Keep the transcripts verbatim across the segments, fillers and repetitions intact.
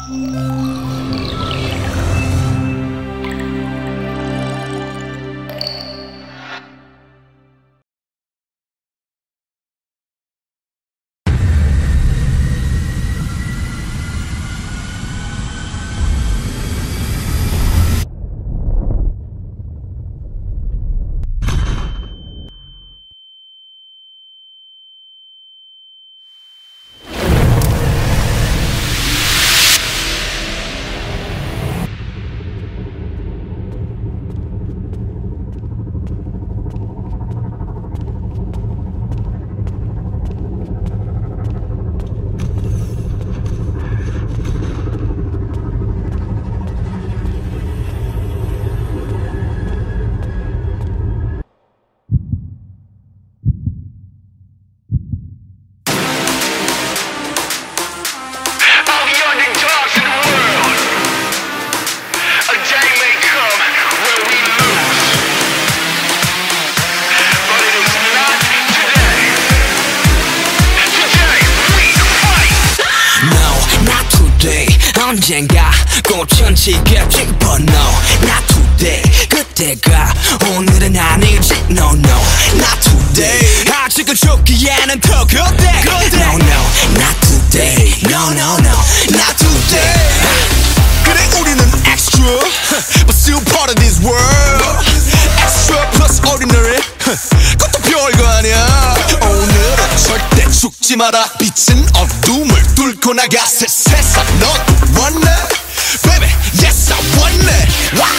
언젠가 꽃은 지겠지 but no not today 그때가 오늘은 아니지 no no not today 아직은 죽기에는 더 그때 no no not today no no no not today 그래 우리는 extra but still part of this world extra plus ordinary 그것도 별거 아니야 오늘은 절대 죽지 마라 빛은 어둠을 뚫고 나가 새 세상 넌 원해 baby yes I want it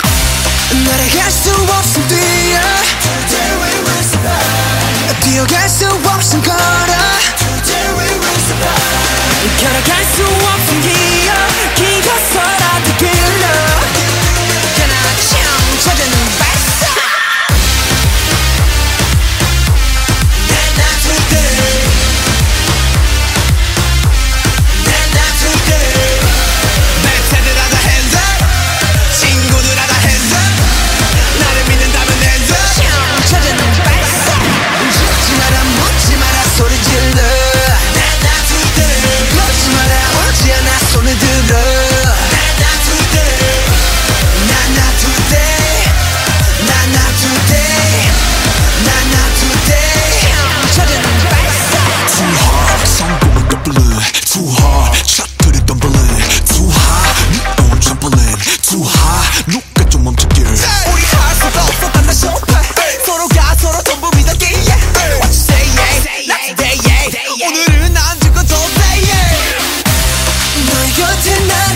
wow 날아갈 수 없음 뛰어 Today we will survive 뛰어갈 수 없음 걸어 Today we will survive 걸어갈 수 없음 기어 기어서라도 길러 그나 찾아는 발사 Not not today Not not today 멘트들 하다 hands up 친구들 하다 hands up 나를 믿는다면 hands up 찾아는 발사 죽지 마라 묻지 마라 소리 질러 Not not today 걷지 마라 오지 않아 손을 들어 Not not today Not not today Not not today Not not today 찾아는 발사 Too hard 성공은 더블 Too hard 샷들이 덤블링 Too high 네 own trampoline Too high 누가 좀 멈춰길 우리 할 수가 없어 단나 쇼파 서로가 서로 전부 믿었기에 What you say yeah Not today yeah 오늘은 안 죽어도 say yeah 너의 곁에 나